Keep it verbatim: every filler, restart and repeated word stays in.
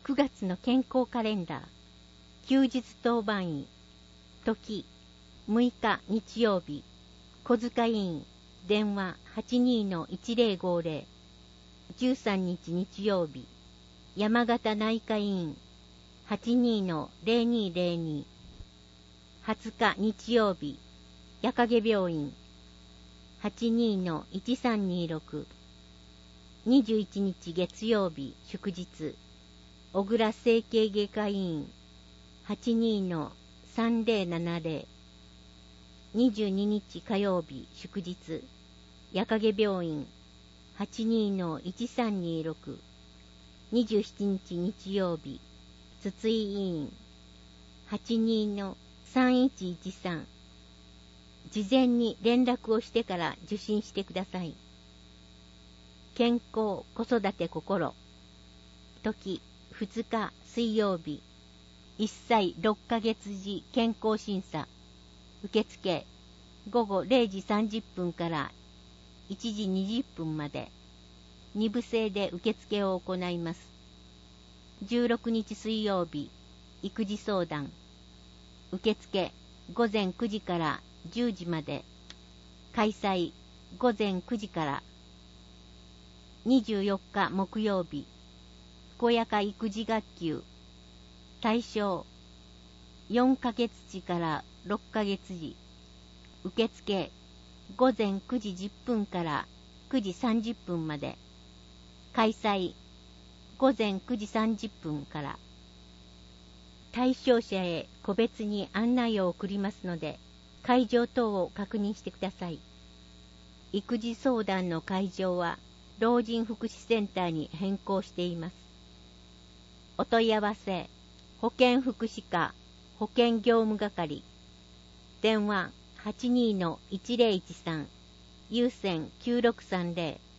くがつの健康カレンダー。休日当番医。時、むいか日曜日。小塚医院。電話 はちにーのいちぜろごぜろ。じゅうさんにち日曜日。山形内科医院。はちにーのぜろにーぜろに。はつか日曜日。矢影病院。はちにーのいちさんにろく。にじゅういちにち月曜日祝日。小倉整形外科医院。はちにーのさんぜろななぜろ。にじゅうににち火曜日祝日。矢影病院。はちにーのいちさんにろく。にじゅうしちにち日曜日筒井医院。はちにーのさんいちいちさん。事前に連絡をしてから受診してください。健康子育て心。時ふつか水曜日。いっさいろっかげつ時健康審査。受付ごごれいじさんじゅっぷんからいちじにじゅっぷんまで。にぶ制で受付を行います。じゅうろくにち水曜日。育児相談。受付ごぜんくじからじゅうじまで。開催ごぜんくじから。にじゅうよっか木曜日。健やか育児学級。対象よんかげつちからろっかげつじ。受付ごぜんくじじゅっぷんからくじさんじゅっぷんまで。開催ごぜんくじさんじゅっぷんから。対象者へ個別に案内を送りますので、会場等を確認してください。育児相談の会場は老人福祉センターに変更しています。お問い合わせ保健福祉課保健業務係。電話 はちにーのいちぜろいちさん。有線きゅうろくさんぜろ。